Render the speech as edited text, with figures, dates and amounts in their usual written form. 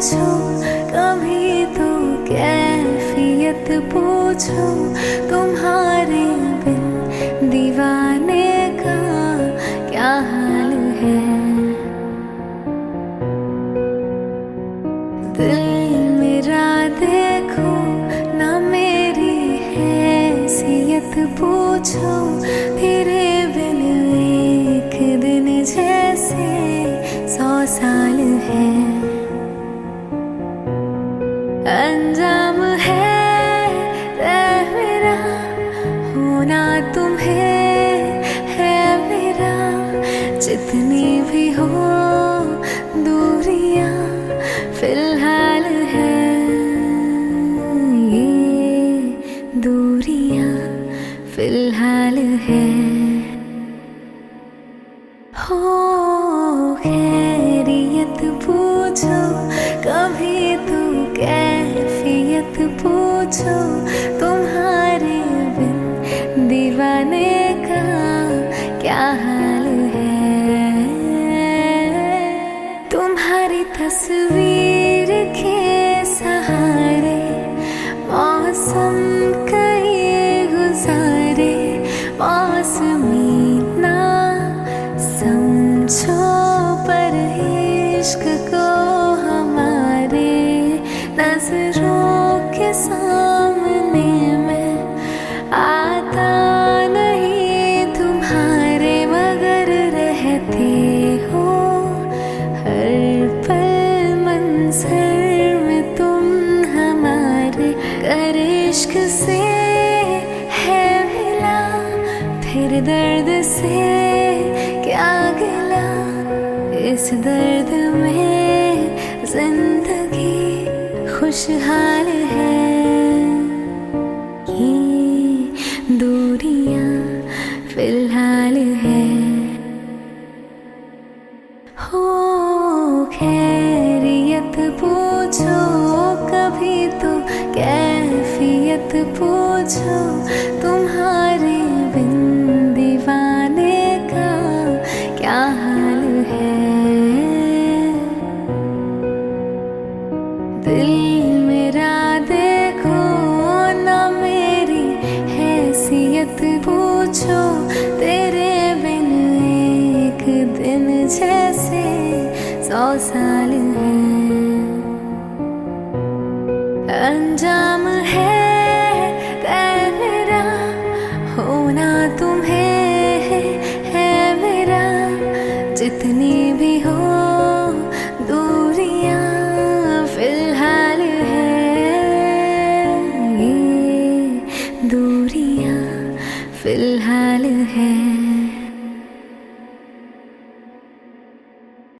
पूछो, कभी तो कैफियत पूछो, तुम्हारे बिन दीवाने का क्या हाल है। दिल मेरा देखो ना, मेरी हैसियत पूछो, तेरे बिन एक दिन जैसे 100 साल है। अंजाम है मेरा होना तुम्हें, है मेरा जितनी भी हो दूरियां फिलहाल है। ये दूरियां फिलहाल है। हो खैरियत पूछो, कभी तो कैफियत पूछो, तुम्हारे बिन दीवाने का क्या हाल है। तुम्हारी तस्वीर के सहारे मौसम कई गुजारे, मौसमी ना समझो पर इश्क को हमारे नजरों के सामने में आता नहीं तुम्हारे, मगर रहते हो हर पल मंजर में तुम हमारे। कर इश्क से है मिला, फिर दर्द से क्या गिला, इस दर्द में जिंदगी खुशहाल है। ये दूरियां फिलहाल है। हो खैरियत पूछो, कभी तो कैफियत पूछो, तुम्हारे बिन दीवाने का क्या हाल है। दिल मेरा देखो ना, मेरी हैसियत पूछो, तेरे बिन एक दिन जैसे 100 साल है। अंजाम है मेरा होना तुम्हें, है मेरा जितनी भी हो दूरियां फिलहाल है। ये दूरियां फिलहाल है।